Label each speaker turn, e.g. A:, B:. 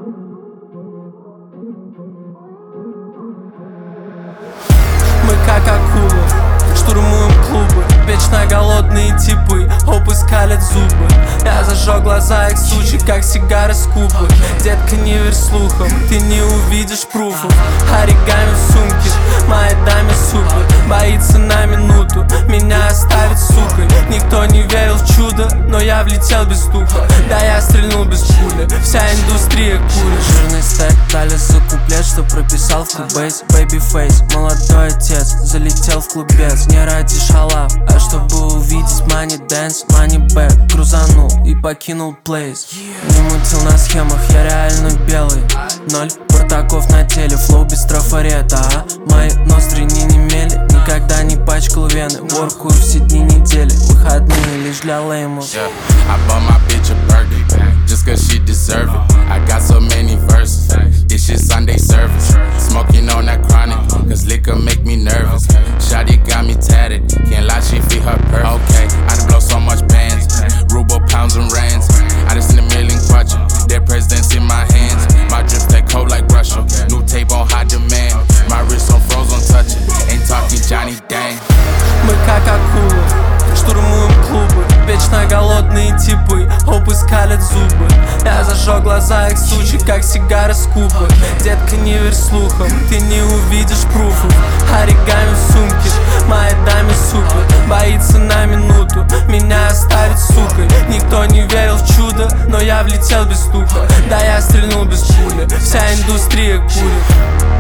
A: Мы как акулы, штурмуем клубы. Вечно голодные типы, опы скалят зубы. Я зажег глаза их сучек, как сигары с кубы. Детка, не верь слухам, ты не увидишь пруфов. Оригами в сумке, моей даме супер. Боится на минуту, меня оставит сукой. Никто не верил в чудо, но я влетел без духа. Да я стрельнул без пули, вся индустрия курит. Жирный стек, дали за куплет, что прописал в кубейс. Бэйби-фейс, молодой отец, залетел в клубец. Не ради шалав, а чтобы увидеть money dance, money back. Грузанул и покинул плейс. Не мутил на схемах, я реально белый. 0 бартаков на теле, флоу без трафарета, а мои ноздри не немели, никогда не пачкал вены. Воркую все дни недели, выходные лишь для леймов.
B: I bought my bitch a Birkin, just cause she deserve it. I got so many verses, this shit Sunday service. Smoking on that chronic, cause liquor make me nervous. Shawty got me tatted, can't lie, she fit her perfect. Okay, I done blow so much bands, ruble, pounds and rands. I just seen a million quattro, their presidents in my hands. My drip stay cold like Russia, new tape on high demand. My wrist on frozen, touch it, ain't talking Johnny Dang.
A: Мы как акулы, штурмуем клубы. Вечно голодные типы, опы скалят зубы. Я зажег глаза их сучек, как сигары с кубы. Детка, не верь слухам, ты не увидишь пруфов. Оригами в сумке, моей даме супер. Боится на минуту, меня оставит сукой. Никто не верил в чудо, но я влетел без духа. Да я стрельнул без пули, вся индустрия курит.